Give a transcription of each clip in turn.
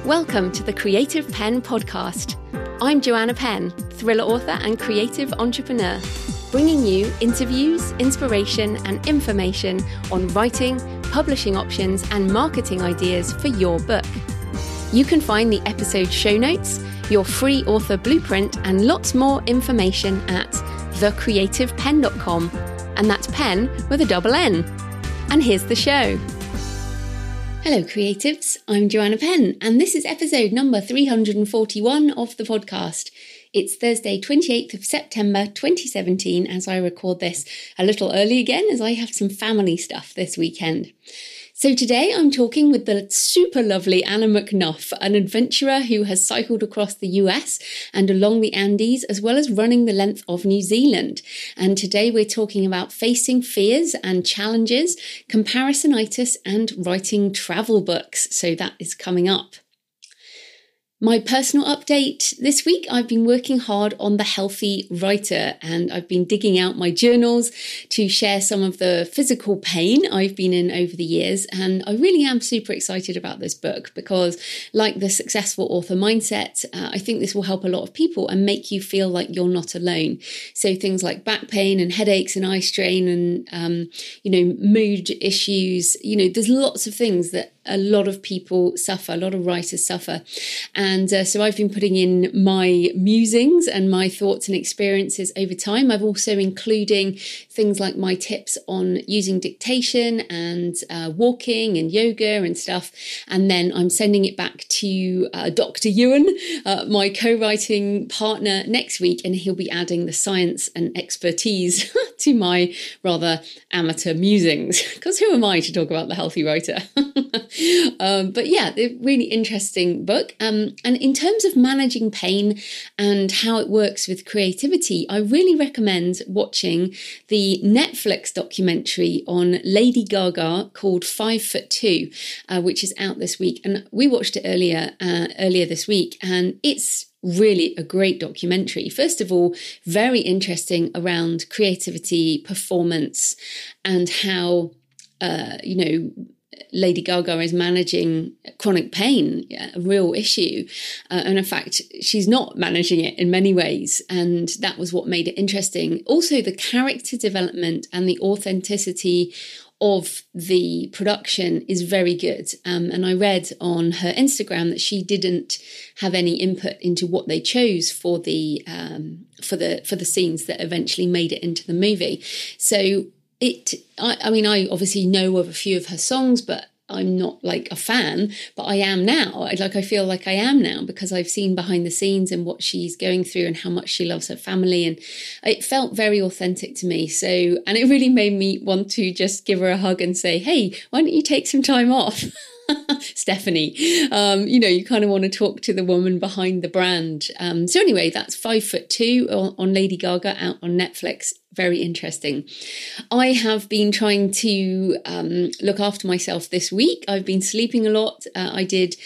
Welcome to the Creative Penn podcast. I'm Joanna Penn, thriller author and creative entrepreneur, bringing you interviews, inspiration, and information on writing, publishing options, and marketing ideas for your book. You can find the episode show notes, your free author blueprint, and lots more information at thecreativepenn.com. And that's pen with a double N. And here's the show. Hello creatives, I'm Joanna Penn, and this is episode number 341 of the podcast. It's Thursday, 28th of September 2017 as I record this a little early again as I have some family stuff this weekend. So today I'm talking with the super lovely Anna McNuff, an adventurer who has cycled across the US and along the Andes, as well as running the length of New Zealand. And today we're talking about facing fears and challenges, comparisonitis, and writing travel books. So that is coming up. My personal update this week, I've been working hard on The Healthy Writer, and I've been digging out my journals to share some of the physical pain I've been in over the years. And I really am super excited about this book because, like the Successful Author Mindset, I think this will help a lot of people and make you feel like you're not alone. So things like back pain and headaches and eye strain and, mood issues, there's lots of things that a lot of people suffer, a lot of writers suffer. And so I've been putting in my musings and my thoughts and experiences over time. I've also including things like my tips on using dictation and walking and yoga and stuff. And then I'm sending it back to Dr. Ewan, my co-writing partner, next week, and he'll be adding the science and expertise to my rather amateur musings. Because who am I to talk about The Healthy Writer? But yeah, a really interesting book. And in terms of managing pain and how it works with creativity, I really recommend watching the Netflix documentary on Lady Gaga called 5'2", which is out this week. And we watched it earlier this week, and it's really a great documentary. First of all, very interesting around creativity, performance, and how, Lady Gaga is managing chronic pain, a real issue. And in fact, she's not managing it in many ways. And that was what made it interesting. Also, the character development and the authenticity of the production is very good. And I read on her Instagram that she didn't have any input into what they chose for the scenes that eventually made it into the movie. So I obviously know of a few of her songs, but I'm not like a fan, but I am now. I feel like I am now because I've seen behind the scenes and what she's going through and how much she loves her family. And it felt very authentic to me. So, and it really made me want to just give her a hug and say, hey, why don't you take some time off? Stephanie, you kind of want to talk to the woman behind the brand. So anyway, that's 5'2" on Lady Gaga out on Netflix. Very interesting. I have been trying to look after myself this week. I've been sleeping a lot. I did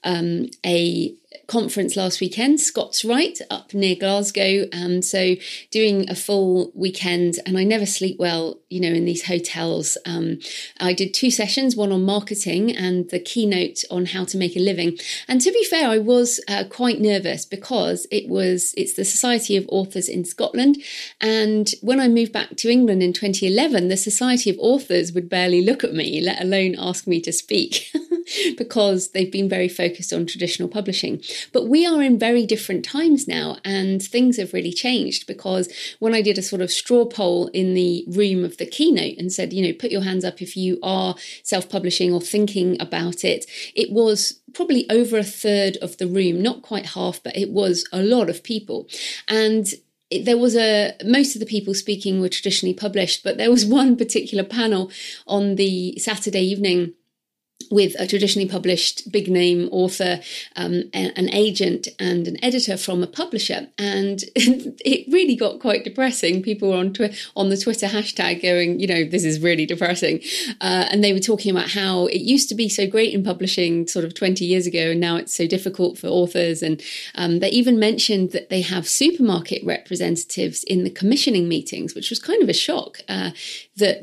a conference last weekend, Scots Write, up near Glasgow. So doing a full weekend, and I never sleep well, in these hotels. I did 2 sessions, one on marketing and the keynote on how to make a living. And to be fair, I was quite nervous because it's the Society of Authors in Scotland. And when I moved back to England in 2011, the Society of Authors would barely look at me, let alone ask me to speak. Because they've been very focused on traditional publishing. But we are in very different times now, and things have really changed, because when I did a sort of straw poll in the room of the keynote and said, put your hands up if you are self-publishing or thinking about it, it was probably over a third of the room, not quite half, but it was a lot of people. And there was most of the people speaking were traditionally published, but there was one particular panel on the Saturday evening with a traditionally published big name author, an agent and an editor from a publisher. And it really got quite depressing. People were on the Twitter hashtag going, this is really depressing. And they were talking about how it used to be so great in publishing sort of 20 years ago, and now it's so difficult for authors. And they even mentioned that they have supermarket representatives in the commissioning meetings, which was kind of a shock, that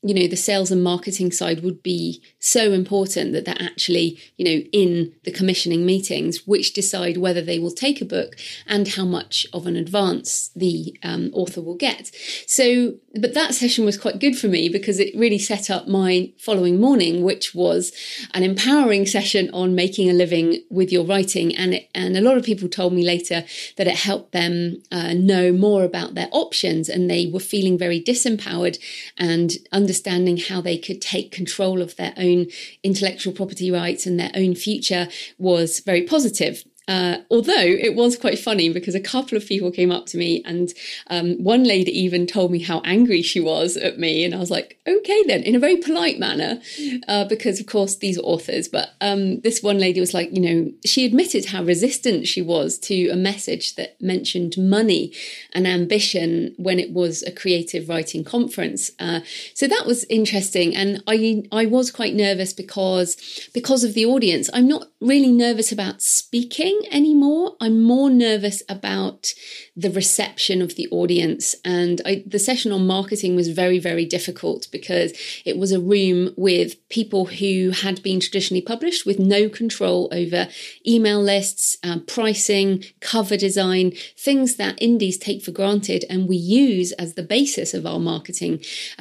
the sales and marketing side would be so important that they're actually, in the commissioning meetings, which decide whether they will take a book and how much of an advance the author will get. So, but that session was quite good for me because it really set up my following morning, which was an empowering session on making a living with your writing. And a lot of people told me later that it helped them know more about their options, and they were feeling very disempowered and understanding how they could take control of their own intellectual property rights and their own future was very positive. Although it was quite funny because a couple of people came up to me, and one lady even told me how angry she was at me. And I was like, okay, then, in a very polite manner, because of course these are authors. But this one lady was like, she admitted how resistant she was to a message that mentioned money and ambition when it was a creative writing conference. So that was interesting. And I was quite nervous because of the audience. I'm not really nervous about speaking anymore. I'm more nervous about the reception of the audience. And the session on marketing was very, very difficult because it was a room with people who had been traditionally published with no control over email lists, pricing, cover design, things that indies take for granted and we use as the basis of our marketing.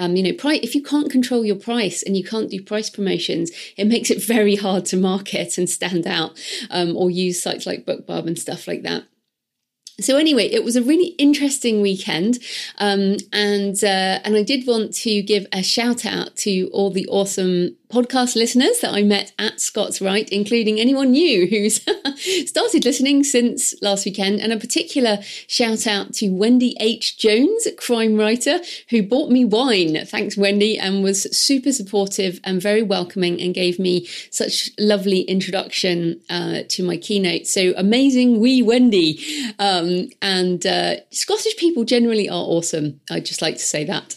If you can't control your price and you can't do price promotions, it makes it very hard to market and stand out, or use sites like BookBub and stuff like that. So anyway, it was a really interesting weekend, and I did want to give a shout out to all the awesome podcast listeners that I met at Scott's Write, including anyone new who's started listening since last weekend, and a particular shout out to Wendy H. Jones, crime writer, who bought me wine. Thanks, Wendy, and was super supportive and very welcoming and gave me such lovely introduction to my keynote. So amazing, wee Wendy. And Scottish people generally are awesome. I'd just like to say that.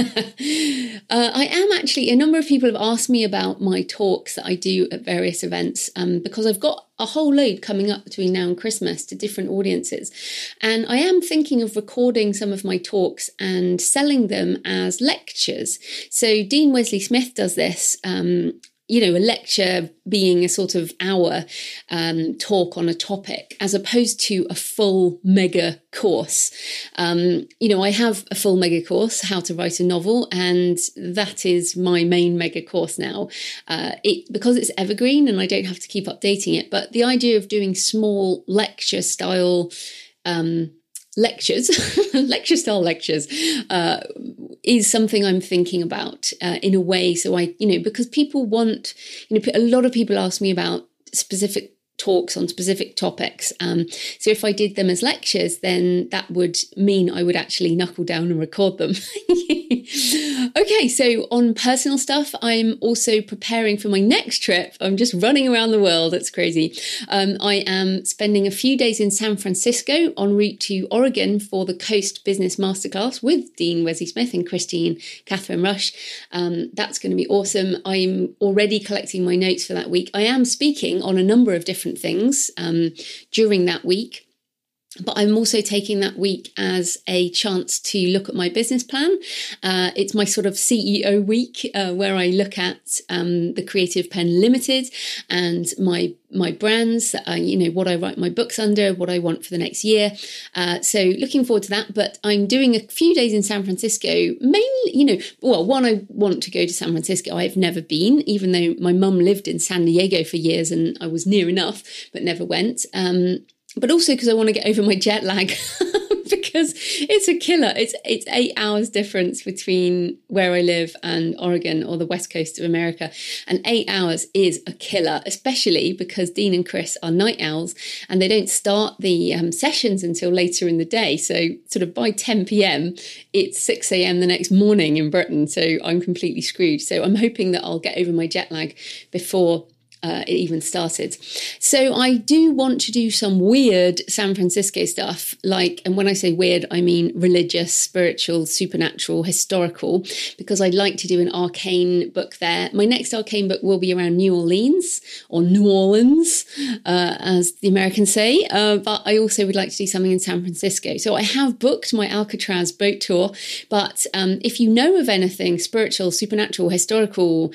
I am actually, a number of people have asked me about my talks that I do at various events, because I've got a whole load coming up between now and Christmas to different audiences. And I am thinking of recording some of my talks and selling them as lectures. So Dean Wesley Smith does this, a lecture being a sort of hour talk on a topic, as opposed to a full mega course. I have a full mega course, How to Write a Novel, and that is my main mega course now. Because it's evergreen and I don't have to keep updating it. But the idea of doing small lecture style lectures is something I'm thinking about in a way. So because people want, a lot of people ask me about specific talks on specific topics. So if I did them as lectures, then that would mean I would actually knuckle down and record them. Okay, so on personal stuff, I'm also preparing for my next trip. I'm just running around the world. It's crazy. I am spending a few days in San Francisco en route to Oregon for the Coast Business Masterclass with Dean Wesley Smith and Christine Catherine Rush. That's going to be awesome. I'm already collecting my notes for that week. I am speaking on a number of different things during that week. But I'm also taking that week as a chance to look at my business plan. It's my sort of CEO week where I look at the Creative Pen Limited and my brands, what I write my books under, what I want for the next year. So looking forward to that. But I'm doing a few days in San Francisco, mainly, one, I want to go to San Francisco. I've never been, even though my mum lived in San Diego for years and I was near enough, but never went. But also because I want to get over my jet lag because it's a killer. It's 8 hours difference between where I live and Oregon or the West Coast of America. And 8 hours is a killer, especially because Dean and Chris are night owls and they don't start the sessions until later in the day. So sort of by 10 p.m, it's 6 a.m. the next morning in Britain. So I'm completely screwed. So I'm hoping that I'll get over my jet lag before it even started. So I do want to do some weird San Francisco stuff, and when I say weird, I mean religious, spiritual, supernatural, historical, because I'd like to do an arcane book there. My next arcane book will be around New Orleans, or New Orleans, as the Americans say, but I also would like to do something in San Francisco. So I have booked my Alcatraz boat tour, but if you know of anything spiritual, supernatural, historical,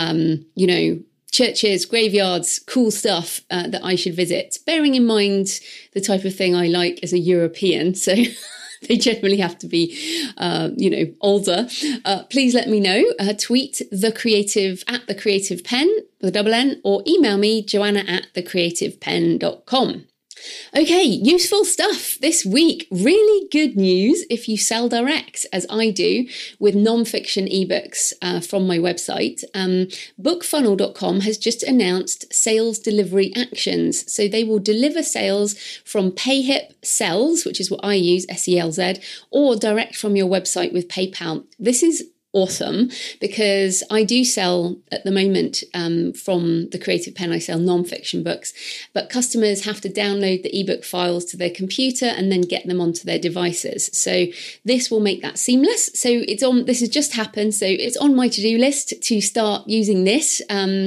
churches, graveyards, cool stuff that I should visit, bearing in mind the type of thing I like as a European. So they generally have to be, older. Please let me know. Tweet at the Creative Pen with a double N, or email me, joanna@thecreativepen.com. Okay, useful stuff this week. Really good news if you sell direct, as I do, with non-fiction ebooks from my website. Bookfunnel.com has just announced sales delivery actions. So they will deliver sales from PayHip Sells, which is what I use, SELZ, or direct from your website with PayPal. This is awesome, because I do sell at the moment from the Creative Pen. I sell non-fiction books, but customers have to download the ebook files to their computer and then get them onto their devices. So this will make that seamless. So this has just happened. So it's on my to-do list to start using this.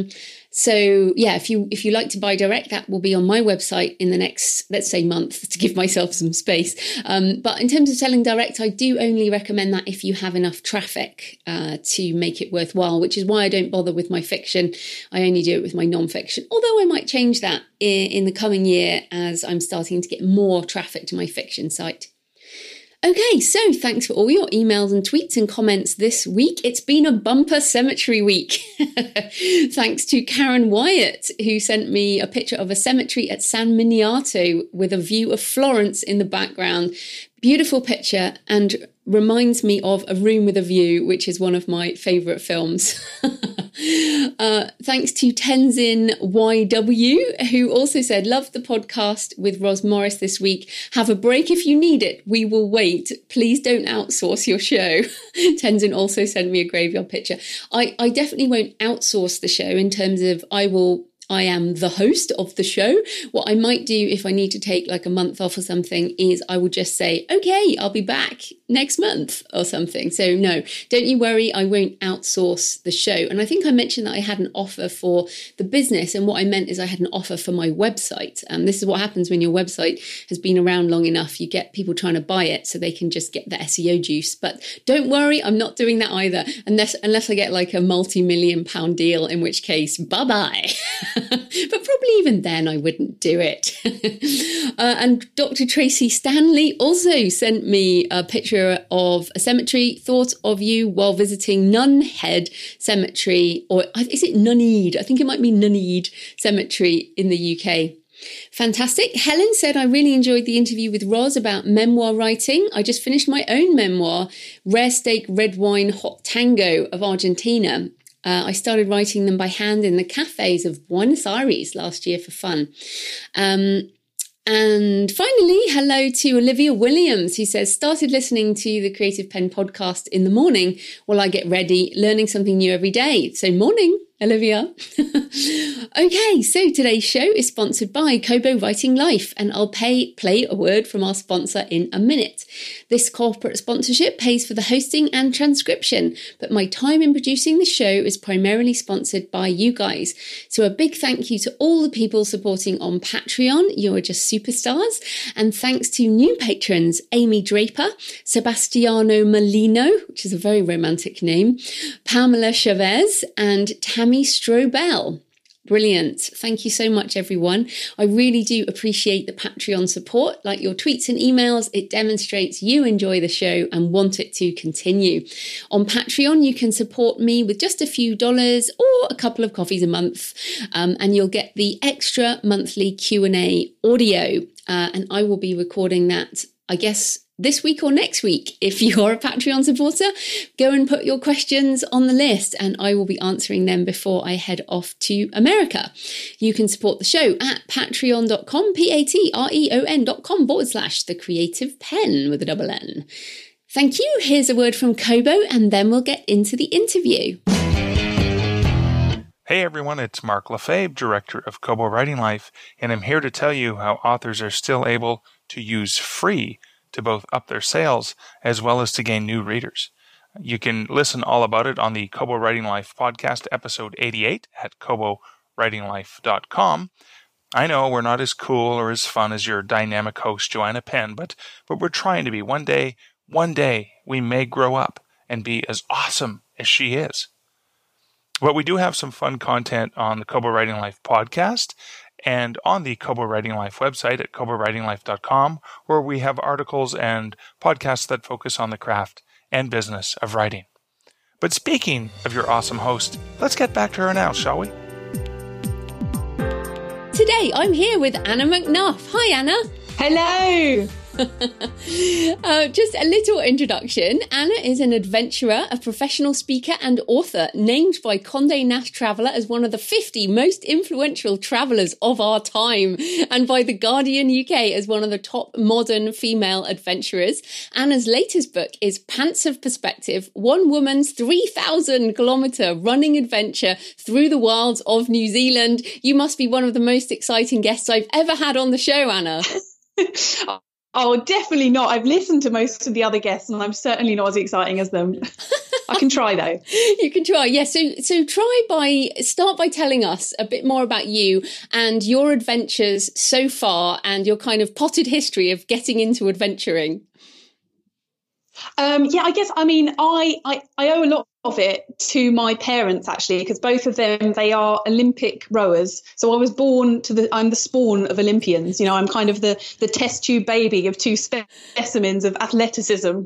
So yeah, if you like to buy direct, that will be on my website in the next, let's say, month, to give myself some space. But in terms of selling direct, I do only recommend that if you have enough traffic to make it worthwhile, which is why I don't bother with my fiction. I only do it with my non-fiction, although I might change that in the coming year as I'm starting to get more traffic to my fiction site. Okay, so thanks for all your emails and tweets and comments this week. It's been a bumper cemetery week. Thanks to Karen Wyatt, who sent me a picture of a cemetery at San Miniato with a view of Florence in the background. Beautiful picture, and reminds me of A Room with a View, which is one of my favourite films. Thanks to Tenzin YW, who also said, love the podcast with Ros Morris this week. Have a break if you need it. We will wait. Please don't outsource your show. Tenzin also sent me a graveyard picture. I definitely won't outsource the show in terms of I am the host of the show. What I might do if I need to take like a month off or something is I will just say, okay, I'll be back next month or something. So no, don't you worry, I won't outsource the show. And I think I mentioned that I had an offer for the business, and what I meant is I had an offer for my website. This is what happens when your website has been around long enough. You get people trying to buy it so they can just get the SEO juice. But don't worry, I'm not doing that either, unless I get like a multi-million-pound deal, in which case, bye-bye. But probably even then I wouldn't do it. And Dr. Tracy Stanley also sent me a picture of a cemetery. Thought of you while visiting Nunhead Cemetery, or is it Nuneaid? I think it might be Nuneaid Cemetery in the UK. Fantastic. Helen said, I really enjoyed the interview with Ros about memoir writing. I just finished my own memoir, Rare Steak, Red Wine, Hot Tango of Argentina. I started writing them by hand in the cafes of Buenos Aires last year for fun. And finally, hello to Olivia Williams, who says, started listening to the Creative Pen podcast in the morning while I get ready, learning something new every day. So morning, Olivia. Okay, so today's show is sponsored by Kobo Writing Life, and I'll play a word from our sponsor in a minute. This corporate sponsorship pays for the hosting and transcription, but my time in producing the show is primarily sponsored by you guys. So a big thank you to all the people supporting on Patreon. You're just superstars. And thanks to new patrons, Amy Draper, Sebastiano Molino, which is a very romantic name, Pamela Chavez, and Tammy Strobel. Brilliant. Thank you so much, everyone. I really do appreciate the Patreon support. Like your tweets and emails, it demonstrates you enjoy the show and want it to continue. On Patreon, you can support me with just a few dollars or a couple of coffees a month, and you'll get the extra monthly Q&A audio. And I will be recording that, I guess, this week or next week. If you're a Patreon supporter, go and put your questions on the list and I will be answering them before I head off to America. You can support the show at patreon.com, patreon.com/thecreativepen with a double N. Thank you. Here's a word from Kobo and then we'll get into the interview. Hey everyone, it's Mark Lefebvre, Director of Kobo Writing Life, and I'm here to tell you how authors are still able to use free to both up their sales as well as to gain new readers. You can listen all about it on the Kobo Writing Life podcast, episode 88 at kobowritinglife.com. I know we're not as cool or as fun as your dynamic host, Joanna Penn, but we're trying to be. One day, we may grow up and be as awesome as she is. But we do have some fun content on the Kobo Writing Life podcast and on the Kobo Writing Life website at kobowritinglife.com, where we have articles and podcasts that focus on the craft and business of writing. But speaking of your awesome host, let's get back to her now, shall we? Today I'm here with Anna McNuff. Hi, Anna. Hello. Just a little introduction. Anna is an adventurer, a professional speaker and author, named by Condé Nast Traveller as one of the 50 most influential travellers of our time, and by The Guardian UK as one of the top modern female adventurers. Anna's latest book is Pants of Perspective, one woman's 3,000-kilometre running adventure through the wilds of New Zealand. You must be one of the most exciting guests I've ever had on the show, Anna. Oh, definitely not. I've listened to most of the other guests and I'm certainly not as exciting as them. I can try though. You can try. Yeah. So start by telling us a bit more about you and your adventures so far and your kind of potted history of getting into adventuring. I guess, I owe a lot of it to my parents, actually, because both of them, they are Olympic rowers. So I was I'm the spawn of Olympians. You know, I'm kind of the test tube baby of two specimens of athleticism.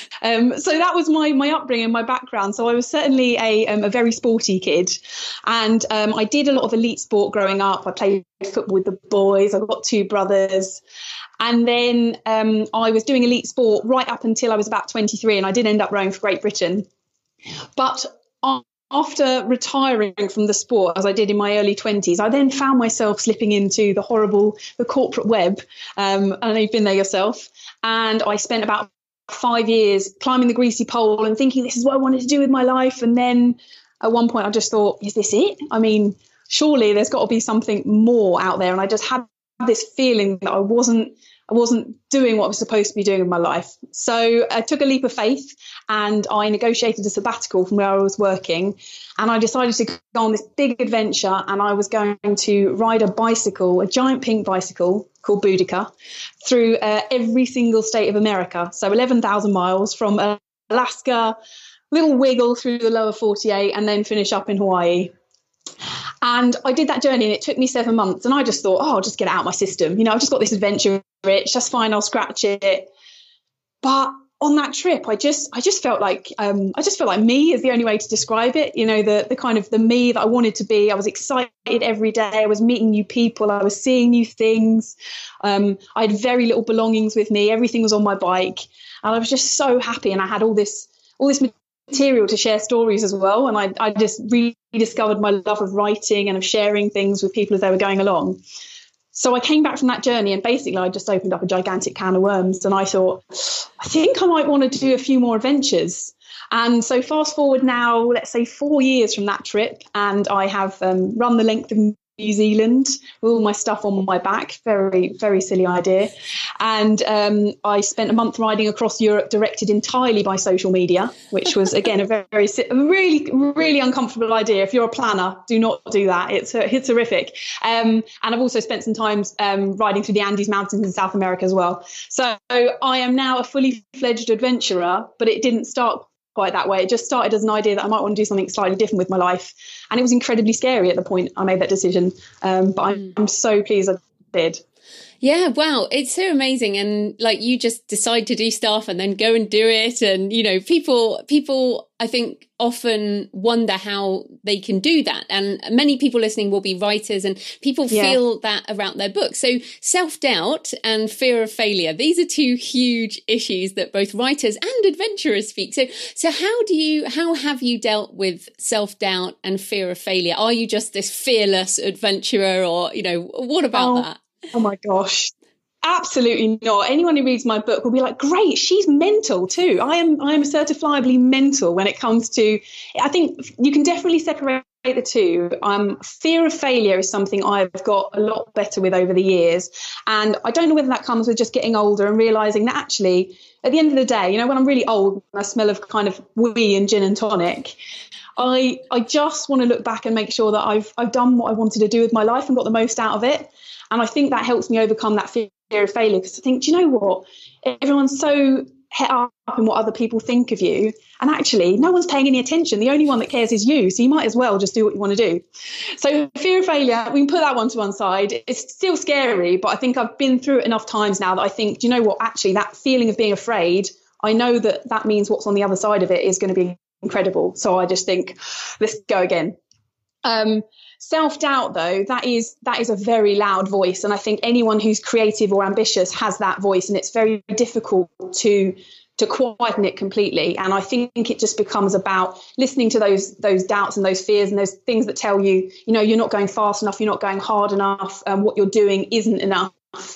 So that was my upbringing, my background. So I was certainly a very sporty kid. And I did a lot of elite sport growing up. I played football with the boys. I've got two brothers. And then I was doing elite sport right up until I was about 23, and I did end up rowing for Great Britain. But after retiring from the sport, as I did in my early 20s, I then found myself slipping into the corporate web. I know you've been there yourself. And I spent about 5 years climbing the greasy pole and thinking this is what I wanted to do with my life. And then at one point I just thought, is this it? I mean, surely there's got to be something more out there. And I just had this feeling that I wasn't doing what I was supposed to be doing with my life. So I took a leap of faith and I negotiated a sabbatical from where I was working. And I decided to go on this big adventure, and I was going to ride a giant pink bicycle called Boudica, through every single state of America. So 11,000 miles from Alaska, little wiggle through the lower 48, and then finish up in Hawaii. And I did that journey and it took me 7 months, and I just thought, I'll just get it out of my system. You know, I've just got this adventure itch, that's fine, I'll scratch it. But on that trip, I just felt like me is the only way to describe it. You know, the kind of the me that I wanted to be. I was excited every day. I was meeting new people. I was seeing new things. I had very little belongings with me. Everything was on my bike, and I was just so happy. And I had all this material to share stories as well. And I just rediscovered my love of writing and of sharing things with people as they were going along. So I came back from that journey, and basically I just opened up a gigantic can of worms, and I thought, I think I might want to do a few more adventures. And so fast forward now, let's say 4 years from that trip, and I have run the length of New Zealand with all my stuff on my back. Very, very silly idea. And I spent a month riding across Europe, directed entirely by social media, which was, again, a really, really uncomfortable idea. If you're a planner, do not do that. It's horrific. And I've also spent some time riding through the Andes Mountains in South America as well. So I am now a fully fledged adventurer, but it didn't start quite that way. It just started as an idea that I might want to do something slightly different with my life. And it was incredibly scary at the point I made that decision. But I'm so pleased I did. Yeah, wow. It's so amazing. And like, you just decide to do stuff and then go and do it. And, you know, people, I think, often wonder how they can do that. And many people listening will be writers, and people feel that around their books. So self-doubt and fear of failure, these are two huge issues that both writers and adventurers speak. So how have you dealt with self-doubt and fear of failure? Are you just this fearless adventurer, or, you know, what about that? Oh my gosh. Absolutely not. Anyone who reads my book will be like, great, she's mental too. I am certifiably mental when it comes to, I think you can definitely separate the two, fear of failure is something I've got a lot better with over the years. And I don't know whether that comes with just getting older and realising that actually, at the end of the day, when I'm really old and I smell of kind of wee and gin and tonic, I just want to look back and make sure that I've done what I wanted to do with my life and got the most out of it. And I think that helps me overcome that fear of failure, because I think, do you know what? Everyone's so het up in what other people think of you, and actually no one's paying any attention. The only one that cares is you, so you might as well just do what you want to do. So fear of failure, we can put that one to one side. It's still scary, but I think I've been through it enough times now that I think, do you know what, actually that feeling of being afraid, I know that means what's on the other side of it is going to be incredible. So I just think, let's go again. Self-doubt, though, that is a very loud voice, and I think anyone who's creative or ambitious has that voice, and it's very difficult to quieten it completely. And I think it just becomes about listening to those doubts and those fears and those things that tell you, you're not going fast enough, you're not going hard enough, what you're doing isn't enough.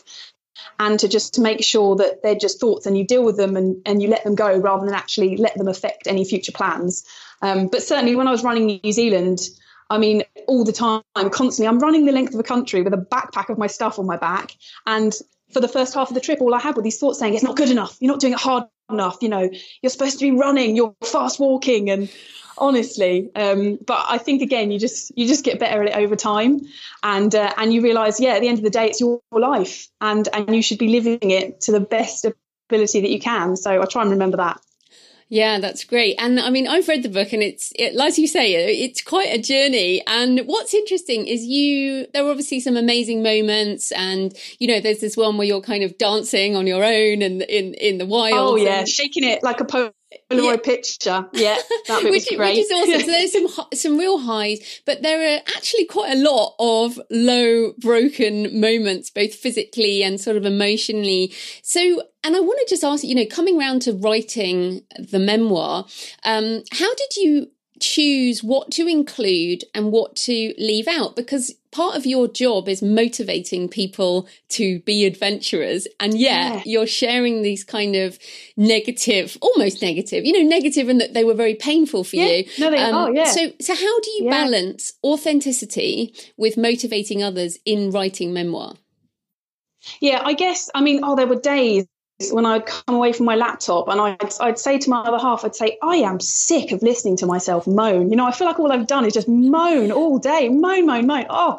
And to make sure that they're just thoughts and you deal with them and you let them go rather than actually let them affect any future plans. But certainly when I was running New Zealand, I mean, all the time, constantly, I'm running the length of a country with a backpack of my stuff on my back. And for the first half of the trip, all I had were these thoughts saying, it's not good enough. You're not doing it hard enough. You're supposed to be running, you're fast walking. And honestly, but I think, again, you just get better at it over time. And you realise, at the end of the day, it's your life and you should be living it to the best ability that you can. So I try and remember that. Yeah, that's great. And I mean, I've read the book and it, like you say, it's quite a journey. And what's interesting is there were obviously some amazing moments, and, there's this one where you're kind of dancing on your own and in the wild. Oh, yeah, shaking it like a Polaroid picture. Yeah, that bit was great. Which is awesome. So there's some real highs, but there are actually quite a lot of low, broken moments, both physically and sort of emotionally. So, and I want to just ask, coming round to writing the memoir, how did you choose what to include and what to leave out? Because part of your job is motivating people to be adventurers, and you're sharing these kind of negative, almost negative, negative in that they were very painful for you. No, they are, yeah. So how do you balance authenticity with motivating others in writing memoir? Yeah, I guess, there were days when I'd come away from my laptop and I'd say to my other half, I'd say, I am sick of listening to myself moan. I feel like all I've done is just moan all day, moan. Oh,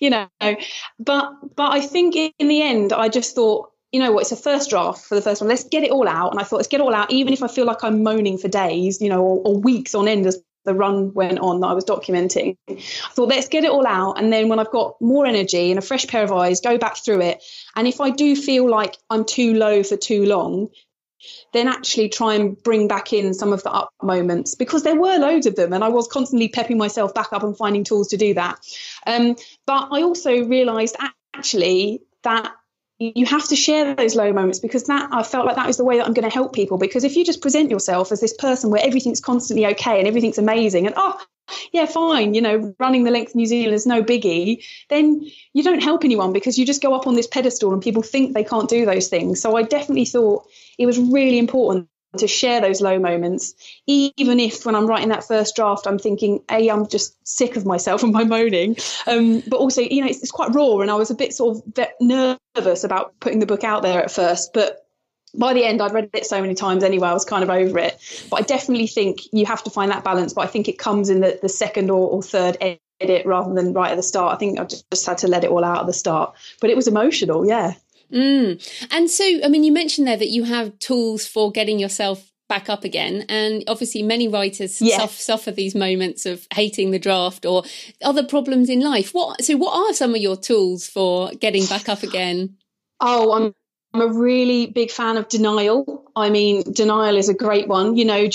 but I think in the end, I just thought, it's a first draft for the first one. Let's get it all out. And I thought, let's get it all out, even if I feel like I'm moaning for days, or weeks on end as the run went on that I was documenting. I thought, let's get it all out. And then when I've got more energy and a fresh pair of eyes, go back through it. And if I do feel like I'm too low for too long, then actually try and bring back in some of the up moments, because there were loads of them. And I was constantly pepping myself back up and finding tools to do that. But I also realised actually that you have to share those low moments, because that I felt like that was the way that I'm going to help people. Because if you just present yourself as this person where everything's constantly okay and everything's amazing and fine, running the length of New Zealand is no biggie, then you don't help anyone, because you just go up on this pedestal and people think they can't do those things. So I definitely thought it was really important to share those low moments, even if when I'm writing that first draft, I'm thinking, I'm just sick of myself and my moaning. But also, it's quite raw, and I was a bit sort of nervous about putting the book out there at first. But by the end, I'd read it so many times anyway, I was kind of over it. But I definitely think you have to find that balance. But I think it comes in the second or third edit rather than right at the start. I think I just had to let it all out at the start. But it was emotional, yeah. And so, you mentioned there that you have tools for getting yourself back up again. And obviously many writers suffer these moments of hating the draft or other problems in life. What are some of your tools for getting back up again? I'm a really big fan of denial. Denial is a great one.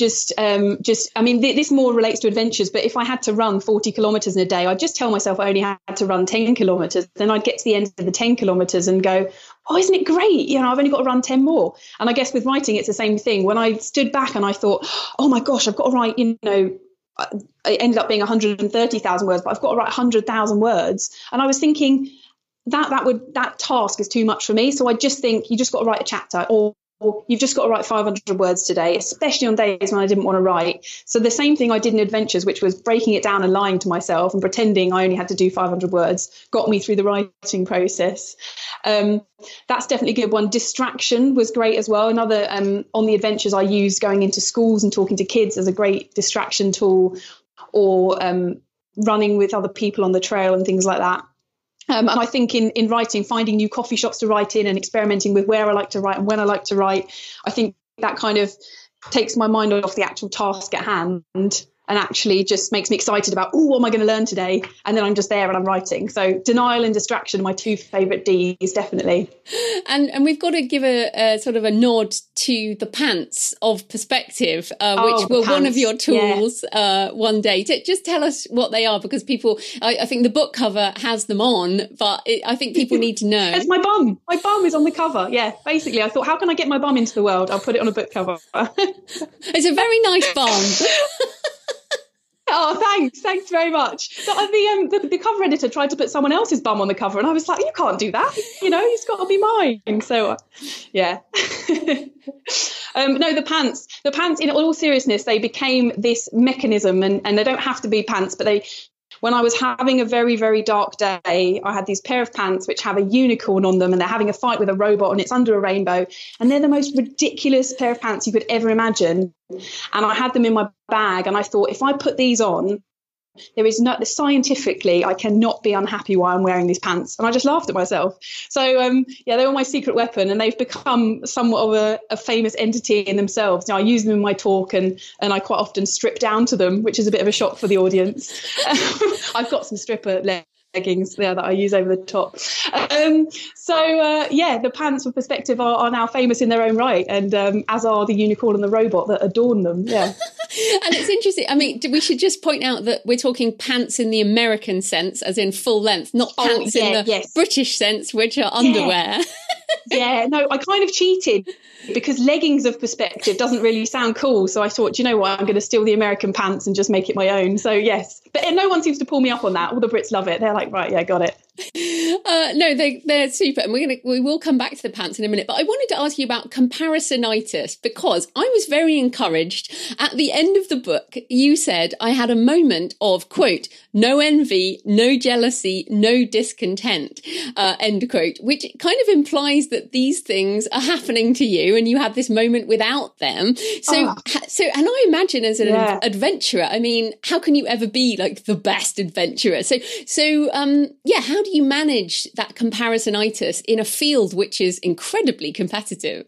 This more relates to adventures, but if I had to run 40 kilometres in a day, I'd just tell myself I only had to run 10 kilometres. Then I'd get to the end of the 10 kilometres and go, oh, isn't it great? I've only got to run 10 more. And I guess with writing, it's the same thing. When I stood back and I thought, oh my gosh, I've got to write, it ended up being 130,000 words, but I've got to write 100,000 words. And I was thinking, that task is too much for me. So I just think you just got to write a chapter or you've just got to write 500 words today, especially on days when I didn't want to write. So the same thing I did in Adventures, which was breaking it down and lying to myself and pretending I only had to do 500 words, got me through the writing process. That's definitely a good one. Distraction was great as well. Another on the Adventures I used going into schools and talking to kids as a great distraction tool, or running with other people on the trail and things like that. And I think in writing, finding new coffee shops to write in and experimenting with where I like to write and when I like to write, I think that kind of takes my mind off the actual task at hand and actually just makes me excited about, what am I going to learn today? And then I'm just there and I'm writing. So denial and distraction are my two favourite Ds, definitely. And we've got to give a sort of a nod to the pants of perspective, which were one of your tools one day. Just tell us what they are, because people, I think the book cover has them on, but I think people need to know. It's my bum. My bum is on the cover. Yeah, basically, I thought, how can I get my bum into the world? I'll put it on a book cover. It's a very nice bum. Oh, thanks very much. But the cover editor tried to put someone else's bum on the cover, and I was like, you can't do that. It's got to be mine. So, yeah. No, the pants, in all seriousness, they became this mechanism, and they don't have to be pants, but when I was having a very, very dark day, I had these pair of pants which have a unicorn on them, and they're having a fight with a robot, and it's under a rainbow. And they're the most ridiculous pair of pants you could ever imagine. And I had them in my bag, and I thought, if I put these on, there is no, scientifically, I cannot be unhappy while I'm wearing these pants. And I just laughed at myself. So, they were my secret weapon, and they've become somewhat of a famous entity in themselves. I use them in my talk, and I quite often strip down to them, which is a bit of a shock for the audience. I've got some stripper leggings there that I use over the top. The pants with perspective are now famous in their own right, and as are the unicorn and the robot that adorn them. Yeah. And it's interesting. I mean, we should just point out that we're talking pants in the American sense, as in full length, not pants in the British sense, which are underwear. Yeah, no, I kind of cheated because leggings of perspective doesn't really sound cool. So I thought, you know what, I'm going to steal the American pants and just make it my own. So yes, but no one seems to pull me up on that. All the Brits love it. They're like, right, yeah, got it. No, they're super, and we will come back to the pants in a minute. But I wanted to ask you about comparisonitis, because I was very encouraged. At the end of the book, you said I had a moment of, quote, no envy, no jealousy, no discontent, end quote, which kind of implies that these things are happening to you, and you had this moment without them. So, and I imagine as an adventurer, I mean, how can you ever be like the best adventurer? So, how do you manage that comparisonitis in a field which is incredibly competitive?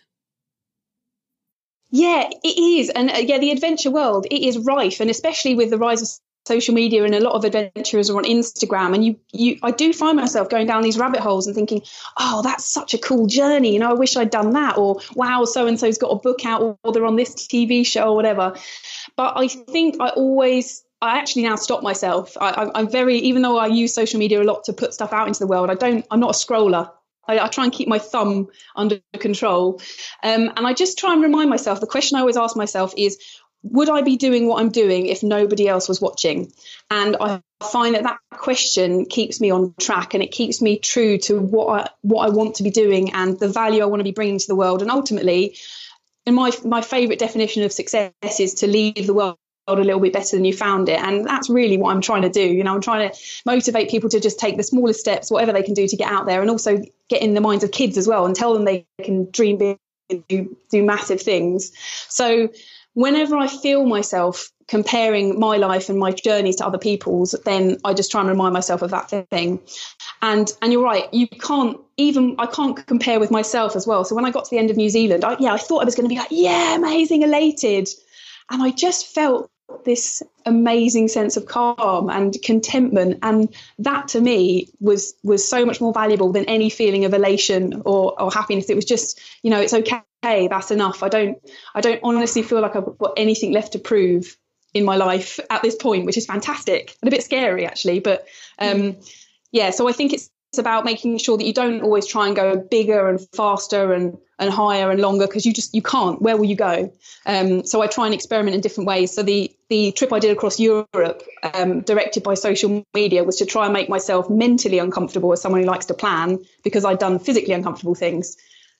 Yeah, it is. And the adventure world, it is rife. And especially with the rise of social media, and a lot of adventurers are on Instagram. And I do find myself going down these rabbit holes and thinking, oh, that's such a cool journey. I wish I'd done that. Or, wow, so-and-so's got a book out, or they're on this TV show or whatever. But I think I actually now stop myself. I'm very, even though I use social media a lot to put stuff out into the world, I'm not a scroller. I try and keep my thumb under control. And I just try and remind myself, the question I always ask myself is, would I be doing what I'm doing if nobody else was watching? And I find that question keeps me on track, and it keeps me true to what I want to be doing and the value I want to be bringing to the world. And ultimately, and my favourite definition of success is to leave the world a little bit better than you found it. And that's really what I'm trying to do. I'm trying to motivate people to just take the smallest steps, whatever they can do to get out there, and also get in the minds of kids as well and tell them they can dream big and do massive things. So whenever I feel myself comparing my life and my journeys to other people's, then I just try and remind myself of that thing. And you're right, I can't compare with myself as well. So when I got to the end of New Zealand, I thought I was going to be like, yeah, amazing, elated. And I just felt this amazing sense of calm and contentment, and that to me was so much more valuable than any feeling of elation or happiness. It was just, it's okay, that's enough. I don't honestly feel like I've got anything left to prove in my life at this point, which is fantastic and a bit scary actually. But so I think it's about making sure that you don't always try and go bigger and faster and higher and longer, because you can't. Where will you go? So I try and experiment in different ways. So the trip I did across Europe, directed by social media, was to try and make myself mentally uncomfortable as someone who likes to plan, because I'd done physically uncomfortable things.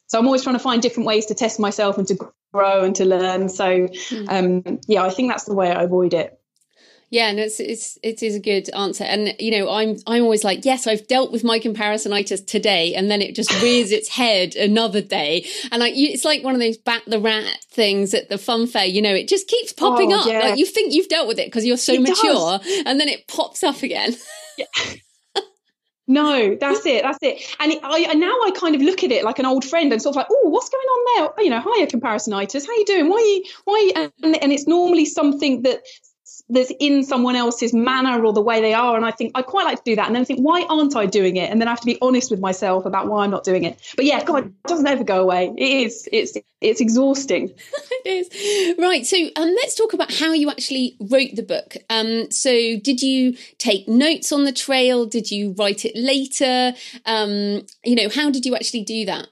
So I'm always trying to find different ways to test myself and to grow and to learn. So I think that's the way I avoid it. Yeah, no, it is a good answer. And, I'm always like, yes, I've dealt with my comparisonitis today, and then it just rears its head another day. And it's like one of those bat the rat things at the fun fair, it just keeps popping up. Yeah. Like you think you've dealt with it because you're so mature, and then it pops up again. Yeah. No, that's it. And now I kind of look at it like an old friend and sort of like, oh, what's going on there? Hiya, comparisonitis. How you doing? Why? And it's normally something that's in someone else's manner or the way they are. And I think I quite like to do that. And then think, why aren't I doing it? And then I have to be honest with myself about why I'm not doing it. But yeah, God, it doesn't ever go away. It's exhausting. It is. Right. So let's talk about how you actually wrote the book. So did you take notes on the trail? Did you write it later? How did you actually do that?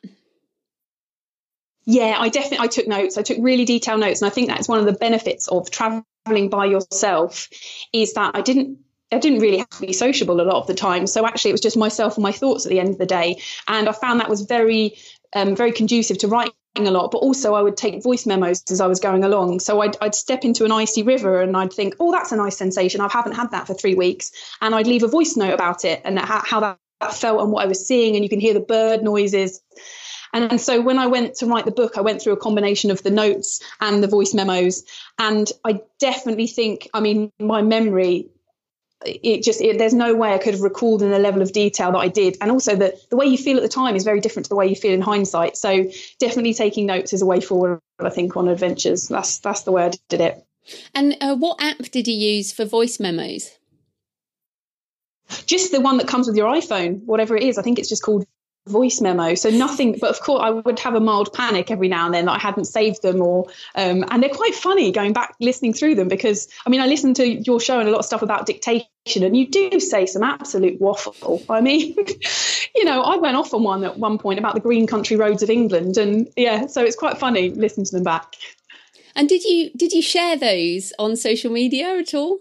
Yeah, I took notes. I took really detailed notes. And I think that's one of the benefits of traveling by yourself, is that I didn't really have to be sociable a lot of the time. So actually it was just myself and my thoughts at the end of the day. And I found that was very, very conducive to writing a lot, but also I would take voice memos as I was going along. So I'd step into an icy river and I'd think, oh, that's a nice sensation. I haven't had that for 3 weeks. And I'd leave a voice note about it and how that felt and what I was seeing. And you can hear the bird noises. And so when I went to write the book, I went through a combination of the notes and the voice memos. And I definitely think, my memory, there's no way I could have recalled in the level of detail that I did. And also the way you feel at the time is very different to the way you feel in hindsight. So definitely taking notes is a way forward, I think, on adventures. That's the way I did it. And what app did you use for voice memos? Just the one that comes with your iPhone, whatever it is. I think it's just called voice memo. So nothing, but of course I would have a mild panic every now and then that I hadn't saved them, or and they're quite funny going back listening through them, because I listened to your show and a lot of stuff about dictation, and you do say some absolute waffle. I went off on one at one point about the green country roads of England, and so it's quite funny listening to them back. And did you share those on social media at all?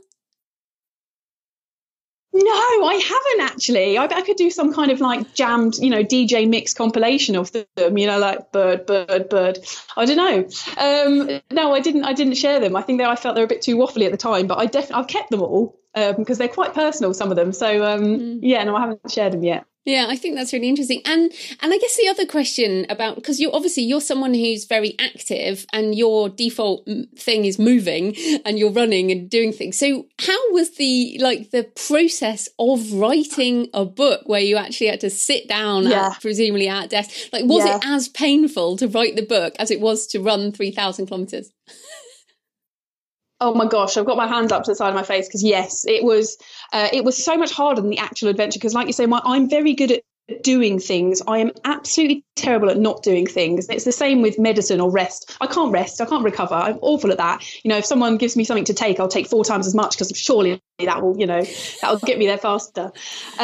No, I haven't actually. I could do some kind of like jammed, DJ mix compilation of them, like bird. I don't know. No, I didn't share them. I think I felt they were a bit too waffly at the time, but I've kept them all because they're quite personal, some of them. So no, I haven't shared them yet. Yeah, I think that's really interesting. And I guess the other question about, because you're someone who's very active and your default thing is moving and you're running and doing things. So how was the process of writing a book where you actually had to sit down presumably at a desk? Was it as painful to write the book as it was to run 3,000 kilometers? Oh my gosh, I've got my hands up to the side of my face, because yes, it was so much harder than the actual adventure. Because like you say, I'm very good at doing things. I am absolutely terrible at not doing things. It's the same with medicine or rest. I can't rest. I can't recover. I'm awful at that. If someone gives me something to take, I'll take 4 times as much, because surely that will get me there faster.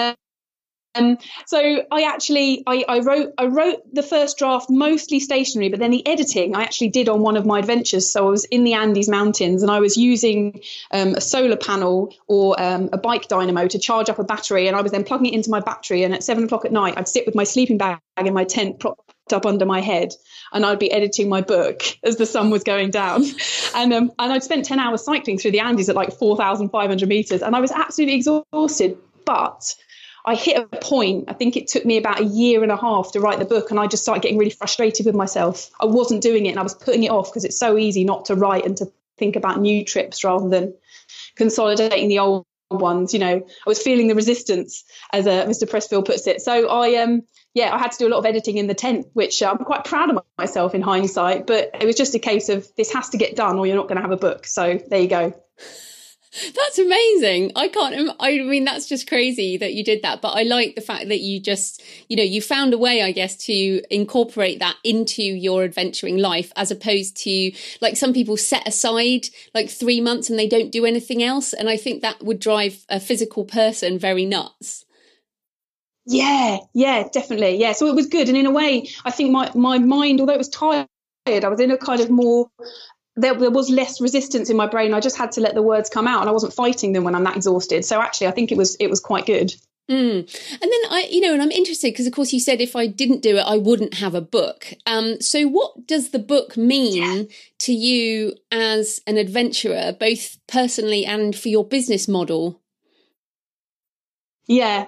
So I wrote the first draft mostly stationary, but then the editing I actually did on one of my adventures. So I was in the Andes Mountains and I was using a solar panel or a bike dynamo to charge up a battery, and I was then plugging it into my battery, and at 7 o'clock at night I'd sit with my sleeping bag in my tent propped up under my head, and I'd be editing my book as the sun was going down. And I'd spent 10 hours cycling through the Andes at like 4,500 meters, and I was absolutely exhausted. But I hit a point, I think it took me about 1.5 years to write the book, and I just started getting really frustrated with myself. I wasn't doing it and I was putting it off, because it's so easy not to write and to think about new trips rather than consolidating the old ones. I was feeling the resistance, as Mr. Pressfield puts it. So I had to do a lot of editing in the tent, which I'm quite proud of myself in hindsight, but it was just a case of this has to get done or you're not going to have a book. So there you go. That's amazing. That's just crazy that you did that. But I like the fact that you just, you found a way, I guess, to incorporate that into your adventuring life, as opposed to like some people set aside like 3 months and they don't do anything else. And I think that would drive a physical person very nuts. Yeah, definitely. Yeah. So it was good. And in a way, I think my mind, although it was tired, I was in a kind of more... There was less resistance in my brain. I just had to let the words come out, and I wasn't fighting them when I'm that exhausted. So actually, I think it was quite good. And then and I'm interested because, of course, you said if I didn't do it, I wouldn't have a book. So what does the book mean to you as an adventurer, both personally and for your business model? Yeah.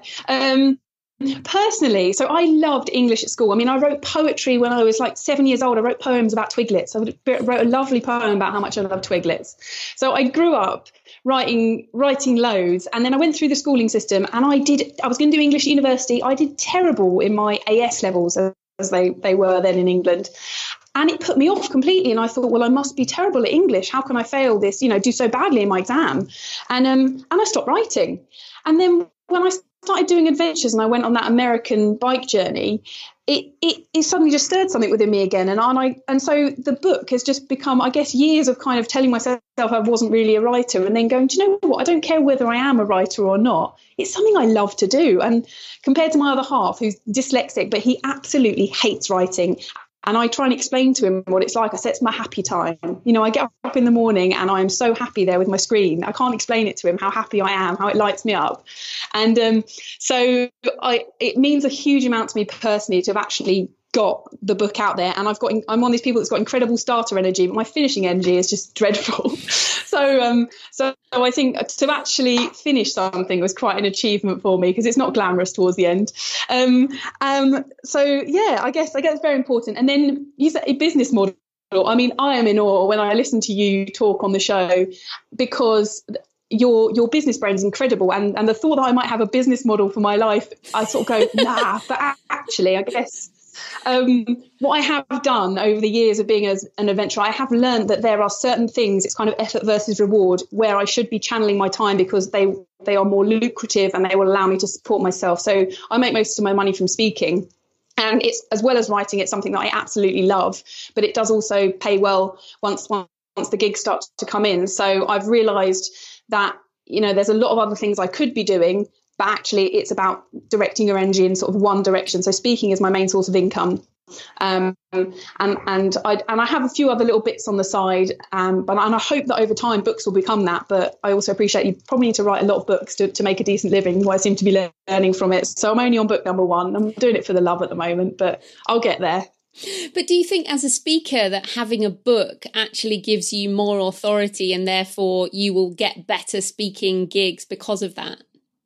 Personally, so I loved English at school. I mean, I wrote poetry when I was like 7 years old. I wrote poems about twiglets. I wrote a lovely poem about how much I love twiglets. So I grew up writing loads, and then I went through the schooling system, and I was going to do English at university. I did terrible in my AS levels, as they were then in England. And it put me off completely. And I thought, well, I must be terrible at English. How can I fail this, do so badly in my exam? And I stopped writing. And then when I started doing adventures and I went on that American bike journey, it suddenly just stirred something within me again. And so the book has just become, I guess, years of kind of telling myself I wasn't really a writer, and then going, do you know what? I don't care whether I am a writer or not. It's something I love to do. And compared to my other half, who's dyslexic, but he absolutely hates writing. And I try and explain to him what it's like. I say it's my happy time. I get up in the morning and I'm so happy there with my screen. I can't explain it to him how happy I am, how it lights me up. And so it means a huge amount to me personally to have actually got the book out there. And I'm one of these people that's got incredible starter energy, but my finishing energy is just dreadful. So I think to actually finish something was quite an achievement for me, because it's not glamorous towards the end. So yeah, I guess it's very important. And then you said a business model. I mean, I am in awe when I listen to you talk on the show, because your business brain is incredible. And the thought that I might have a business model for my life, I sort of go, nah, but actually, I guess what I have done over the years of being as an adventurer, I have learned that there are certain things, it's kind of effort versus reward, where I should be channeling my time because they are more lucrative and they will allow me to support myself. So I make most of my money from speaking. And it's, as well as writing, it's something that I absolutely love, but it does also pay well once the gigs start to come in. So I've realised that, there's a lot of other things I could be doing, but actually it's about directing your energy in sort of one direction. So speaking is my main source of income. And I have a few other little bits on the side, and I hope that over time books will become that. But I also appreciate you probably need to write a lot of books to make a decent living, who I seem to be learning from it. So I'm only on book number 1. I'm doing it for the love at the moment, but I'll get there. But do you think as a speaker that having a book actually gives you more authority, and therefore you will get better speaking gigs because of that?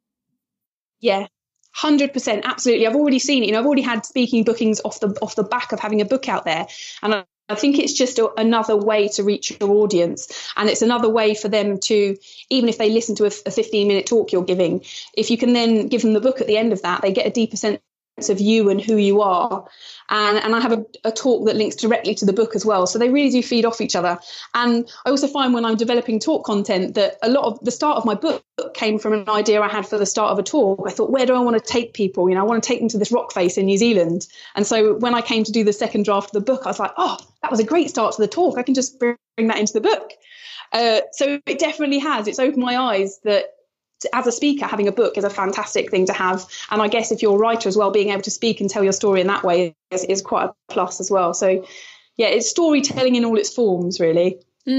Yeah. 100%, absolutely. I've already seen it. I've already had speaking bookings off the back of having a book out there, and I think it's just another way to reach your audience, and it's another way for them to, even if they listen to a 15-minute talk you're giving, if you can then give them the book at the end of that, they get a deeper sense of you and who you are. And I have a talk that links directly to the book as well. So they really do feed off each other. And I also find when I'm developing talk content that a lot of the start of my book came from an idea I had for the start of a talk. I thought, where do I want to take people? I want to take them to this rock face in New Zealand. And so when I came to do the second draft of the book, I was like, oh, that was a great start to the talk. I can just bring that into the book. So it definitely has. It's opened my eyes that as a speaker, having a book is a fantastic thing to have. And I guess if you're a writer as well, being able to speak and tell your story in that way is quite a plus as well. So yeah, it's storytelling in all its forms, really.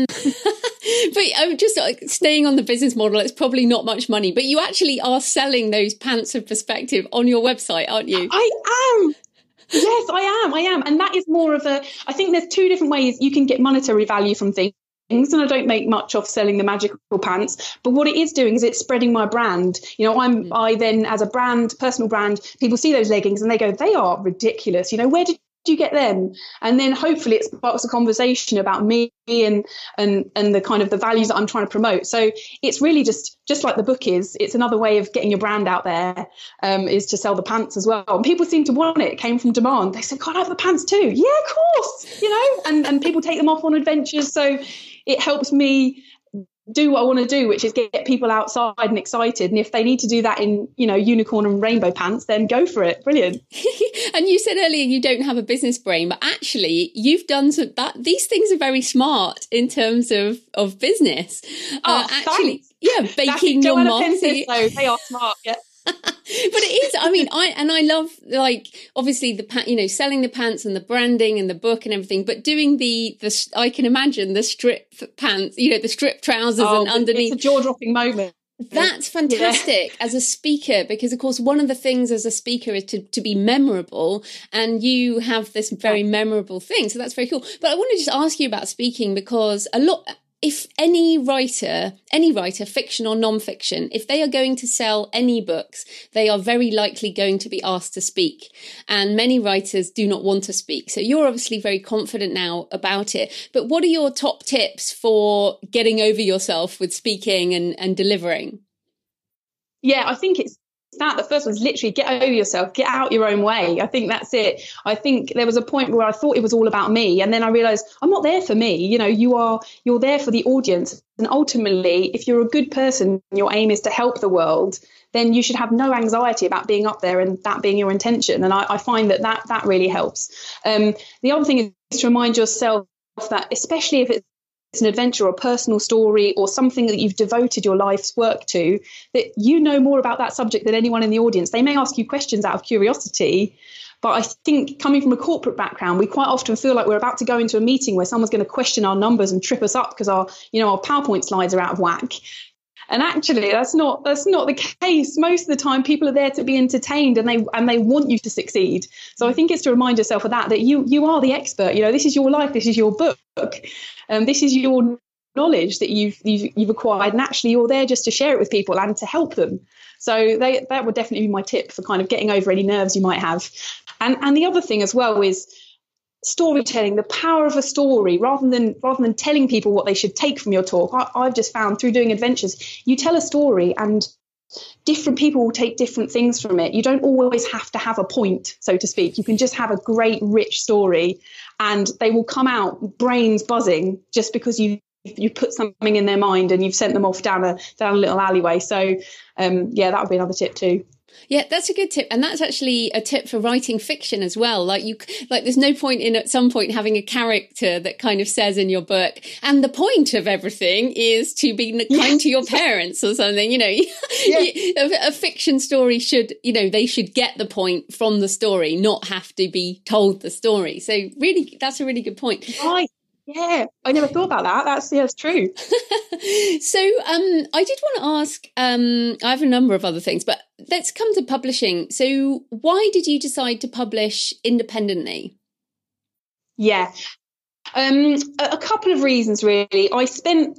But I'm just staying on the business model. It's probably not much money, but you actually are selling those pants of perspective on your website, aren't you? I am. Yes, I am. And that is more of I think there's 2 different ways you can get monetary value from things. And I don't make much off selling the magical pants, but what it is doing is it's spreading my brand. I then, as a brand, personal brand, people see those leggings and they go, they are ridiculous. Where did you get them? And then hopefully it sparks a conversation about me and the kind of the values that I'm trying to promote. So it's really just like the book is. It's another way of getting your brand out there, is to sell the pants as well. And people seem to want it. It came from demand. They said, "God, I have the pants too." Yeah, of course. And people take them off on adventures. So it helps me do what I want to do, which is get people outside and excited. And if they need to do that in, unicorn and rainbow pants, then go for it. Brilliant. And you said earlier you don't have a business brain, but actually you've done these things are very smart in terms of business. Actually, yeah, baking your marketing. So they are smart. Yeah. But it is, I love, obviously selling the pants and the branding and the book and everything, but doing the I can imagine the strip pants, the strip trousers and underneath. It's a jaw-dropping moment. That's fantastic as a speaker, because of course one of the things as a speaker is to be memorable, and you have this very memorable thing, so that's very cool. But I want to just ask you about speaking, because if any writer, fiction or non-fiction, if they are going to sell any books, they are very likely going to be asked to speak. And many writers do not want to speak. So you're obviously very confident now about it. But what are your top tips for getting over yourself with speaking and delivering? Yeah, I think it's that. The first one is literally get over yourself, get out your own way. I think that's it. I think there was a point where I thought it was all about me, and then I realized I'm not there for me. You know, you're there for the audience, and ultimately, if you're a good person and your aim is to help the world, then you should have no anxiety about being up there and that being your intention. And I find that really helps. The other thing is to remind yourself that, especially if it's an adventure or a personal story or something that you've devoted your life's work to, that you know more about that subject than anyone in the audience. They may ask you questions out of curiosity, but I think coming from a corporate background, we quite often feel like we're about to go into a meeting where someone's going to question our numbers and trip us up because our PowerPoint slides are out of whack. And actually, that's not the case. Most of the time, people are there to be entertained, and they want you to succeed. So I think it's to remind yourself of that you are the expert. You know, this is your life, this is your book, this is your knowledge that you've acquired, and actually you're there just to share it with people and to help them. So that would definitely be my tip for kind of getting over any nerves you might have. And the other thing as well is storytelling, the power of a story, rather than telling people what they should take from your talk. I've just found through doing adventures, you tell a story and different people will take different things from it. You don't always have to have a point, so to speak. You can just have a great, rich story, and they will come out brains buzzing just because you put something in their mind and you've sent them off down a little alleyway. So that would be another tip too. Yeah, that's a good tip. And that's actually a tip for writing fiction as well. Like there's no point in at some point having a character that kind of says in your book, and the point of everything is to be kind to your parents or something, you know. A fiction story should, they should get the point from the story, not have to be told the story. So really, that's a really good point. Right. Yeah, I never thought about that. That's true. So I did want to ask, I have a number of other things, but let's come to publishing. So why did you decide to publish independently? Yeah, a couple of reasons, really. I spent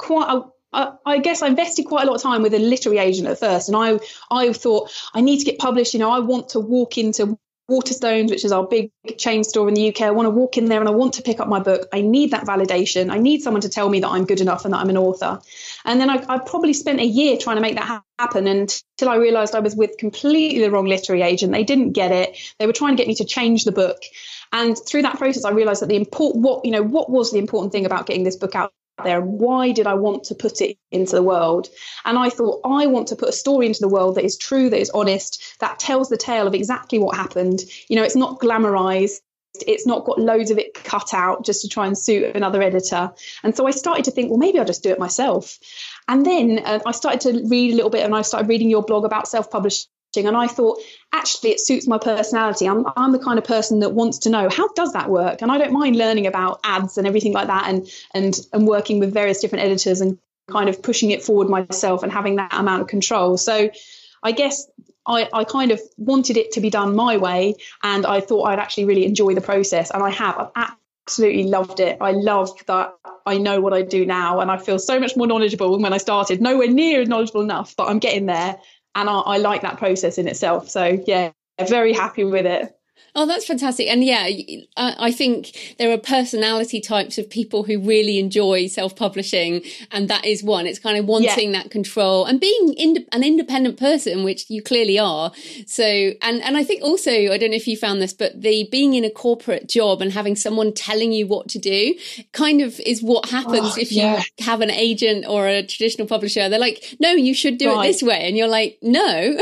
I guess I invested quite a lot of time with a literary agent at first, and I thought I need to get published. I want to walk into Waterstones, which is our big chain store in the UK. I want to walk in there and I want to pick up my book. I need that validation. I need someone to tell me that I'm good enough and that I'm an author. And then I probably spent a year trying to make that happen until I realised I was with completely the wrong literary agent. They didn't get it. They were trying to get me to change the book. And through that process, I realised that what was the important thing about getting this book out there, and why did I want to put it into the world? And I thought, I want to put a story into the world that is true, that is honest, that tells the tale of exactly what happened. It's not glamorized. It's not got loads of it cut out just to try and suit another editor. And so I started to think, well, maybe I'll just do it myself. And then I started to read a little bit, and I started reading your blog about self-publishing. And I thought, actually, it suits my personality. I'm the kind of person that wants to know, how does that work? And I don't mind learning about ads and everything like that, and working with various different editors and kind of pushing it forward myself and having that amount of control. So I guess I kind of wanted it to be done my way, and I thought I'd actually really enjoy the process. And I've absolutely loved it. I love that I know what I do now, and I feel so much more knowledgeable than when I started. Nowhere near knowledgeable enough, but I'm getting there. And I like that process in itself. So, yeah, very happy with it. Oh, that's fantastic. And yeah, I think there are personality types of people who really enjoy self-publishing. And that is one. It's kind of wanting that control and being an independent person, which you clearly are. So, and I think also, I don't know if you found this, but being in a corporate job and having someone telling you what to do kind of is what happens if you have an agent or a traditional publisher. They're like, no, you should do it this way. And you're like, no.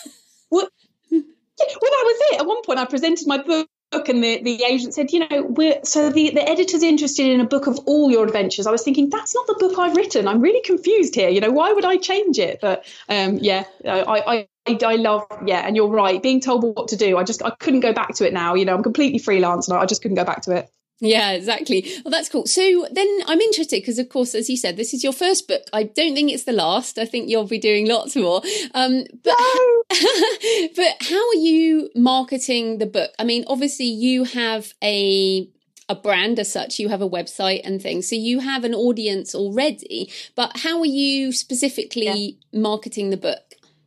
Well, that was it. At one point, I presented my book, and the agent said, the editor's interested in a book of all your adventures. I was thinking, that's not the book I've written. I'm really confused here. Why would I change it? But I love, and you're right, being told what to do. I couldn't go back to it now. I'm completely freelance, and I just couldn't go back to it. Yeah, exactly. Well, that's cool. So then I'm interested because, of course, as you said, this is your first book. I don't think it's the last. I think you'll be doing lots more. But No. but how are you marketing the book? I mean, obviously you have a brand as such, you have a website and things. So you have an audience already, but how are you specifically marketing the book?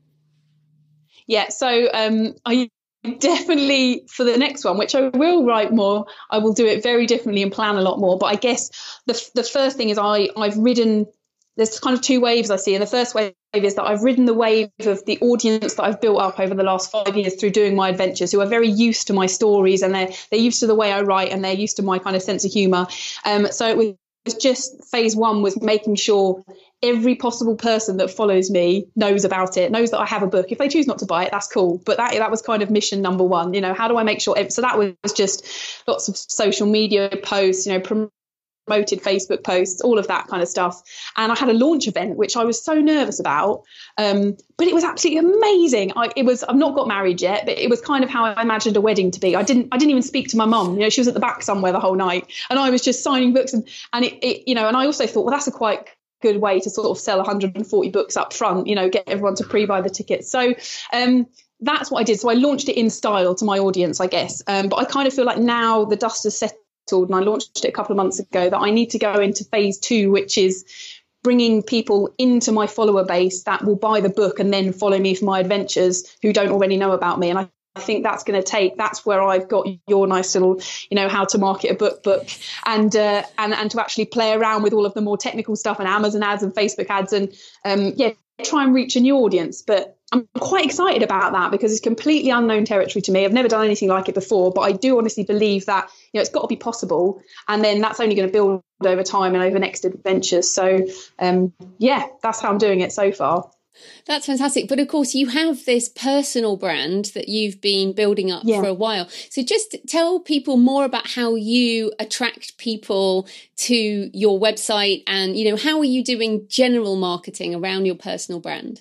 Yeah, so I definitely, for the next one, which I will write more, I will do it very differently and plan a lot more. But I guess the first thing is I've ridden, there's kind of two waves I see. And the first wave is that I've ridden the wave of the audience that I've built up over the last 5 years through doing my adventures, who are very used to my stories, and they're used to the way I write, and they're used to my kind of sense of humour. So it was just phase one was making sure every possible person that follows me knows about it, knows that I have a book. If they choose not to buy it, that's cool. But that was kind of mission number one. You know, how do I make sure? So that was just lots of social media posts, you know, promoted Facebook posts, all of that kind of stuff. And I had a launch event, which I was so nervous about, but it was absolutely amazing. I've not got married yet, but it was kind of how I imagined a wedding to be. I didn't even speak to my mum. You know, she was at the back somewhere the whole night, and I was just signing books, and it you know, and I also thought, well, that's a quite good way to sort of sell 140 books up front, you know, get everyone to pre-buy the tickets. So that's what I did. So I launched it in style to my audience, I guess. But I kind of feel like now the dust has settled, and I launched it a couple of months ago, that I need to go into phase two, which is bringing people into my follower base that will buy the book and then follow me for my adventures, who don't already know about me. And I think that's where I've got your nice little, you know, how to market a book and to actually play around with all of the more technical stuff and Amazon ads and Facebook ads and try and reach a new audience. But I'm quite excited about that because it's completely unknown territory to me. I've never done anything like it before, but I do honestly believe that, you know, it's got to be possible, and then that's only going to build over time and over next adventures. So that's how I'm doing it so far. That's fantastic. But of course, you have this personal brand that you've been building up for a while. So just tell people more about how you attract people to your website, and, you know, how are you doing general marketing around your personal brand?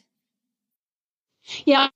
Yeah,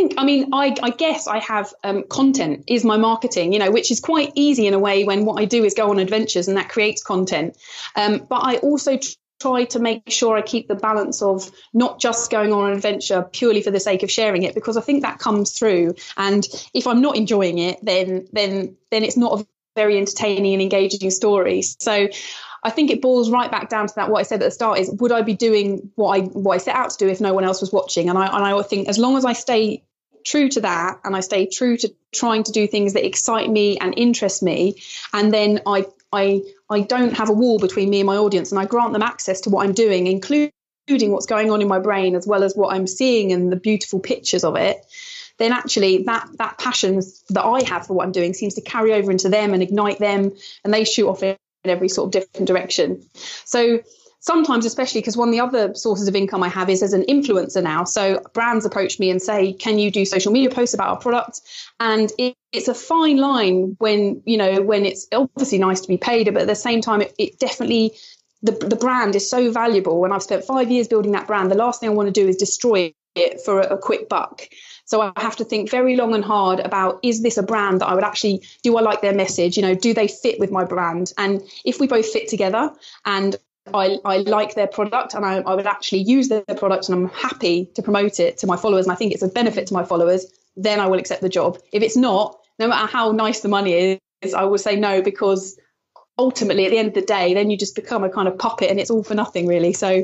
I guess I have content is my marketing, you know, which is quite easy in a way when what I do is go on adventures and that creates content. But I also try to make sure I keep the balance of not just going on an adventure purely for the sake of sharing it, because I think that comes through. And if I'm not enjoying it, then it's not a very entertaining and engaging story. So I think it boils right back down to that. What I said at the start is, would I be doing what I set out to do if no one else was watching? And I think as long as I stay true to that, and I stay true to trying to do things that excite me and interest me, and then I don't have a wall between me and my audience, and I grant them access to what I'm doing, including what's going on in my brain, as well as what I'm seeing and the beautiful pictures of it, then actually that passion that I have for what I'm doing seems to carry over into them and ignite them, and they shoot off in every sort of different direction. So sometimes, especially because one of the other sources of income I have is as an influencer now. So brands approach me and say, can you do social media posts about our product? And it's a fine line when it's obviously nice to be paid, but at the same time, it definitely, the brand is so valuable. And I've spent 5 years building that brand. The last thing I want to do is destroy it for a quick buck. So I have to think very long and hard about, is this a brand that I would actually, do I like their message? You know, do they fit with my brand? And if we both fit together and I like their product and I would actually use their product and I'm happy to promote it to my followers and I think it's a benefit to my followers, then I will accept the job. If it's not, no matter how nice the money is, I will say no, because ultimately at the end of the day, then you just become a kind of puppet and it's all for nothing really. So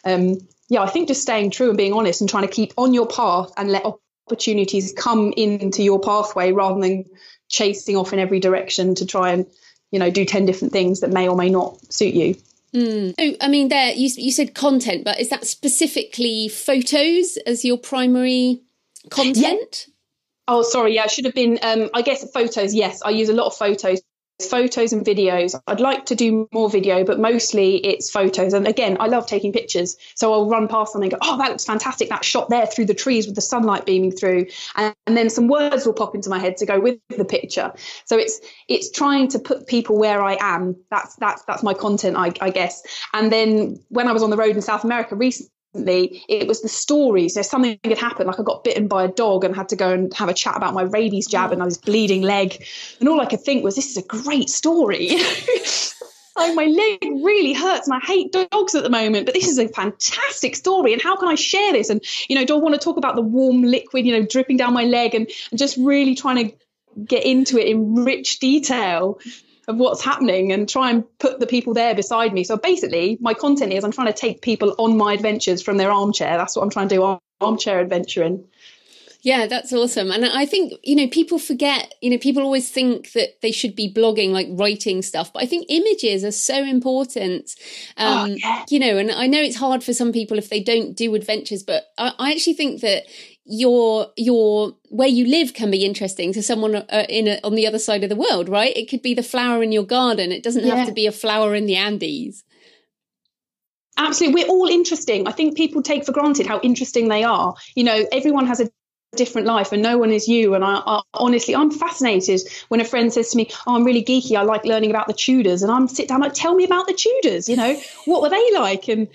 I think just staying true and being honest and trying to keep on your path and let opportunities come into your pathway rather than chasing off in every direction to try and, you know, do 10 different things that may or may not suit you. So, I mean, there you said content, but is that specifically photos as your primary content? Yeah. Oh, sorry. Yeah, I should have been. I guess photos. Yes, I use a lot of photos and videos. I'd like to do more video, but mostly it's photos. And again, I love taking pictures. So I'll run past something and go, oh, that looks fantastic. That shot there through the trees with the sunlight beaming through. And then some words will pop into my head to go with the picture. So it's trying to put people where I am. That's my content, I guess. And then when I was on the road in South America recently, it was the stories. So something had happened, like I got bitten by a dog and had to go and have a chat about my rabies jab and I was bleeding leg. And all I could think was, this is a great story. Like, my leg really hurts and I hate dogs at the moment, but this is a fantastic story. And how can I share this? And, do I want to talk about the warm liquid, dripping down my leg and just really trying to get into it in rich detail of what's happening and try and put the people there beside me. So basically my content is I'm trying to take people on my adventures from their armchair. That's what I'm trying to do, armchair adventuring. Yeah, that's awesome. And I think, people forget, people always think that they should be blogging, like writing stuff. But I think images are so important, and I know it's hard for some people if they don't do adventures, but I actually think that your where you live can be interesting to someone on the other side of the world, right? It could be the flower in your garden. It doesn't have to be a flower in the Andes. Absolutely. We're all interesting. I think people take for granted how interesting they are. Everyone has a different life and no one is you. And I honestly, I'm fascinated when a friend says to me, oh, I'm really geeky, I like learning about the Tudors. And I'm sit down like, tell me about the Tudors, what were they like? And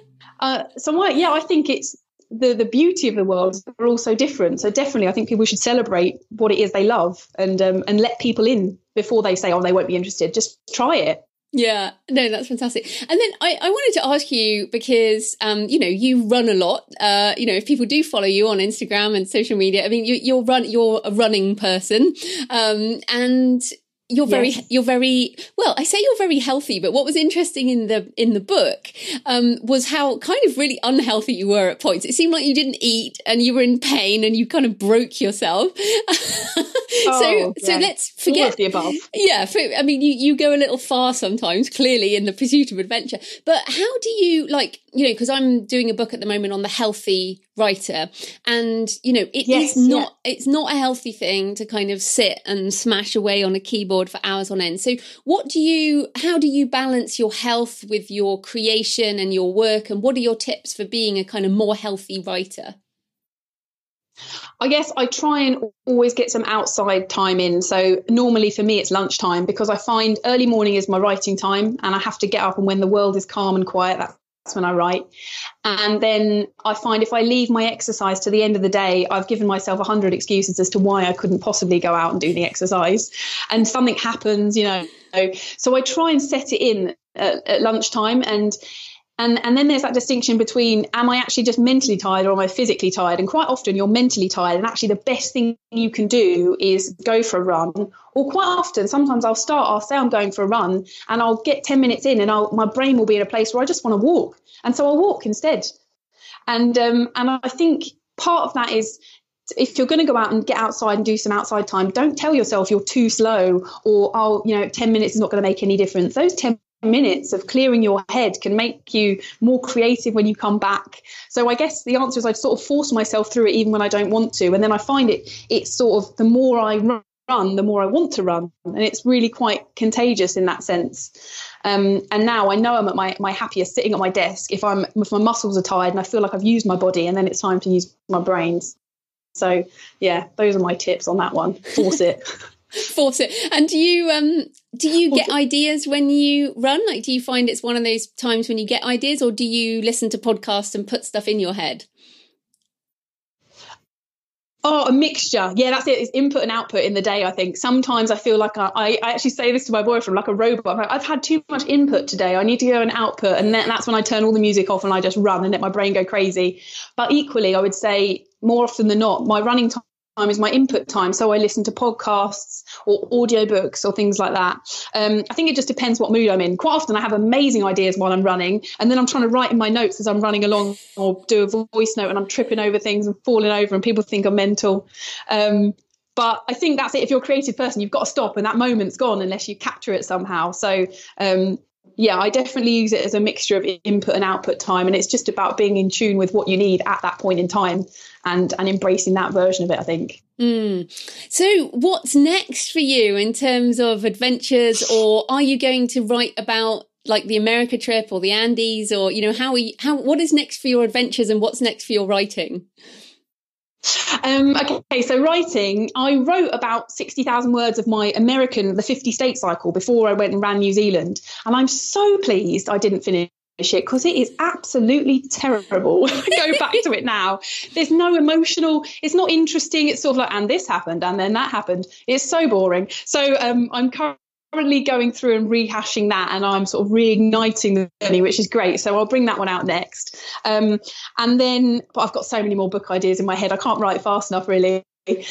I think it's the beauty of the world. We're all so different. So definitely I think people should celebrate what it is they love and let people in before they say, oh, they won't be interested. Just try it. Yeah, no, that's fantastic. And then I wanted to ask you, because, you run a lot, if people do follow you on Instagram and social media, I mean, you're a running person, and you're very well, I say you're very healthy, but what was interesting in the book was how kind of really unhealthy you were at points. It seemed like you didn't eat and you were in pain and you kind of broke yourself. So let's forget all of the above. Yeah, I mean, you go a little far sometimes, clearly, in the pursuit of adventure. But how do you, because I'm doing a book at the moment on the healthy writer, and it's not a healthy thing to kind of sit and smash away on a keyboard for hours on end. So how do you balance your health with your creation and your work, and what are your tips for being a kind of more healthy writer? I guess I try and always get some outside time in. So normally for me, it's lunchtime, because I find early morning is my writing time and I have to get up, and when the world is calm and quiet, that's when I write. And then I find if I leave my exercise to the end of the day, I've given myself 100 excuses as to why I couldn't possibly go out and do the exercise, and something happens, So I try and set it in at lunchtime. And then there's that distinction between, am I actually just mentally tired or am I physically tired? And quite often you're mentally tired, and actually the best thing you can do is go for a run. Or quite often, sometimes I'll say I'm going for a run and I'll get 10 minutes in and my brain will be in a place where I just want to walk. And so I'll walk instead. And I think part of that is, if you're going to go out and get outside and do some outside time, don't tell yourself you're too slow or, 10 minutes is not going to make any difference. Those 10 minutes of clearing your head can make you more creative when you come back. So I guess the answer is I sort of force myself through it even when I don't want to. And then I find it's sort of, the more I run, the more I want to run. And it's really quite contagious in that sense. And now I know I'm at my happiest sitting at my desk if my muscles are tired and I feel like I've used my body, and then it's time to use my brains. So yeah, those are my tips on that one. Force it. Force it. And do you get ideas when you run? Like, do you find it's one of those times when you get ideas, or do you listen to podcasts and put stuff in your head? Oh, a mixture. Yeah, that's it. It's input and output in the day, I think. Sometimes I feel like I actually say this to my boyfriend, like a robot. I'm like, I've had too much input today. I need to go and output. And then that's when I turn all the music off and I just run and let my brain go crazy. But equally, I would say more often than not, my running time is my input time. So I listen to podcasts or audiobooks or things like that. I think it just depends what mood I'm in. Quite often I have amazing ideas while I'm running, and then I'm trying to write in my notes as I'm running along, or do a voice note and I'm tripping over things and falling over and people think I'm mental. But I think that's it. If you're a creative person, you've got to stop, and that moment's gone unless you capture it somehow. So yeah, I definitely use it as a mixture of input and output time. And it's just about being in tune with what you need at that point in time and embracing that version of it, I think. So what's next for you in terms of adventures, or are you going to write about like the America trip or the Andes, or, what is next for your adventures and what's next for your writing? Okay, so writing, I wrote about 60,000 words of my the 50 state cycle before I went and ran New Zealand. And I'm so pleased I didn't finish it because it is absolutely terrible. I go back to it now. There's no emotional, it's not interesting. It's sort of like, and this happened and then that happened. It's so boring. So I'm currently going through and rehashing that, and I'm sort of reigniting the journey, which is great. So I'll bring that one out next. And then, but I've got so many more book ideas in my head. I can't write fast enough, really.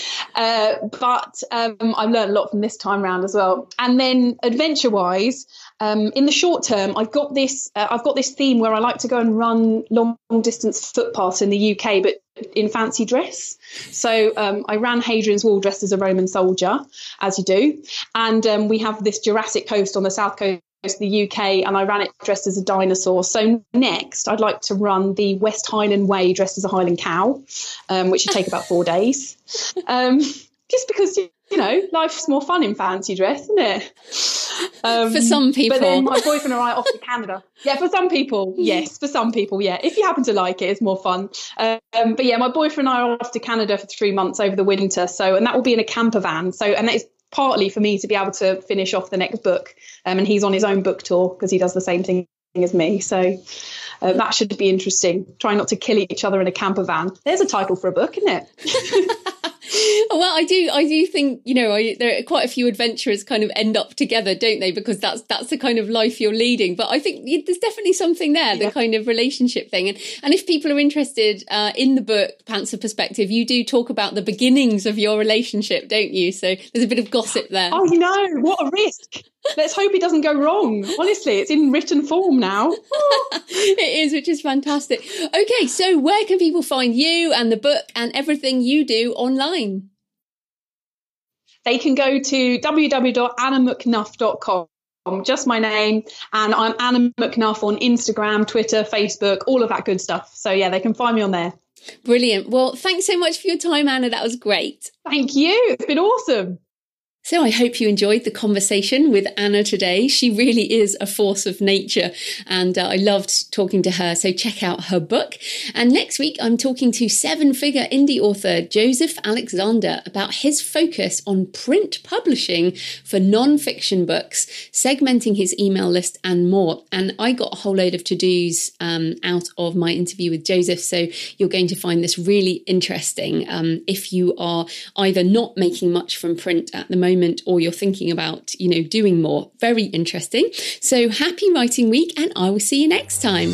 But I've learned a lot from this time round as well. And then adventure-wise, in the short term, I've got this theme where I like to go and run long distance footpaths in the UK, but in fancy dress. So I ran Hadrian's Wall dressed as a Roman soldier, as you do. And we have this Jurassic coast on the south coast of the UK, and I ran it dressed as a dinosaur. So next, I'd like to run the West Highland Way dressed as a Highland cow, which would take about 4 days. Just because, you know, life's more fun in fancy dress, isn't it? For some people. But then my boyfriend and I off to Canada. Yeah, for some people, yes. For some people, yeah. If you happen to like it, it's more fun. But yeah, my boyfriend and I are off to Canada for 3 months over the winter. So, and that will be in a camper van. So, and that is partly for me to be able to finish off the next book. And he's on his own book tour because he does the same thing as me. So that should be interesting. Try not to kill each other in a camper van. There's a title for a book, isn't it? Well, I do think, you know, there are quite a few adventurers kind of end up together, don't they? Because that's the kind of life you're leading. But I think there's definitely something there, the kind of relationship thing. And if people are interested in the book, Pantser Perspective, you do talk about the beginnings of your relationship, don't you? So there's a bit of gossip there. Oh, you know, what a risk. Let's hope it doesn't go wrong. Honestly, it's in written form now. It is, which is fantastic. Okay, so where can people find you and the book and everything you do online? They can go to www.annamcnuff.com. Just my name, and I'm Anna McNuff on Instagram, Twitter, Facebook, all of that good stuff. So yeah, they can find me on there. Brilliant. Well, thanks so much for your time, Anna. That was great. Thank you. It's been awesome. So I hope you enjoyed the conversation with Anna today. She really is a force of nature, and I loved talking to her. So check out her book. And next week, I'm talking to 7-figure indie author Joseph Alexander about his focus on print publishing for non-fiction books, segmenting his email list and more. And I got a whole load of to-dos out of my interview with Joseph. So you're going to find this really interesting if you are either not making much from print at the moment, or you're thinking about, you know, doing more. Very interesting. So happy writing week, and I will see you next time.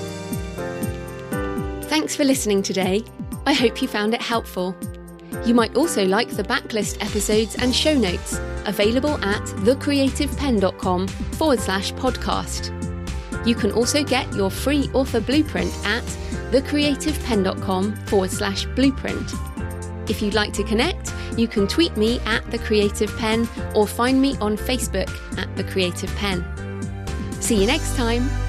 Thanks for listening today. I hope you found it helpful. You might also like the backlist episodes and show notes available at thecreativepenn.com/podcast. You can also get your free author blueprint at thecreativepenn.com/blueprint. If you'd like to connect, you can tweet me at The Creative Penn or find me on Facebook at The Creative Penn. See you next time.